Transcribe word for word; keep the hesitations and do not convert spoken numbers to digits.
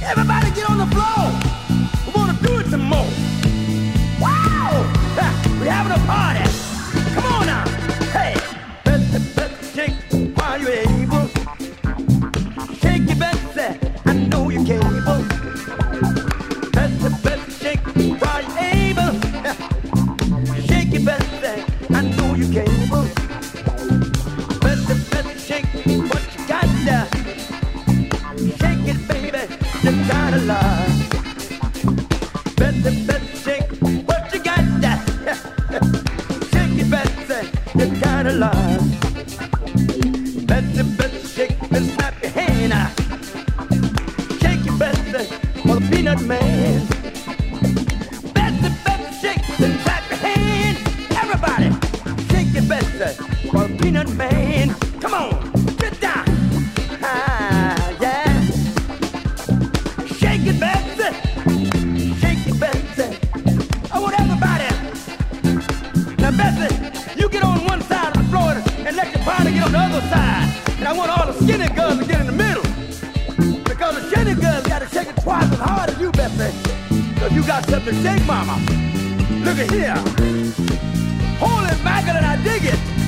Everybody get on the floor. We want to do it some more. Wow! Ha, we having a party. Come on now. Hey, let's, let's shake while you're able. Shake your Betsy, I know you're capable. Let's, let's shake while you're able. Shake your Betsy, I know you're capable. Let's, let's shake what you got there. Shake it, baby, you gotta love. Betsy, Betsy, shake what you got there. Shake it, Betsy, you gotta love. Betsy, Betsy, shake and snap your hand out. Shake it, Betsy, for the peanut man. Betsy, Betsy, shake and clap your hand. Everybody, shake it, Betsy, for the peanut man. Come on, get down. Ah, yeah. Shake it, Betsy. Shake it, Betsy. I want everybody. Now, Betsy, you get on one side of the floor and let your partner get on the other side. And I want all the skinny girls to get in the middle. Because the skinny girls got to shake it twice as hard as you, Betsy. Because you got something to shake, mama. Look at here. Holy mackerel, and I dig it.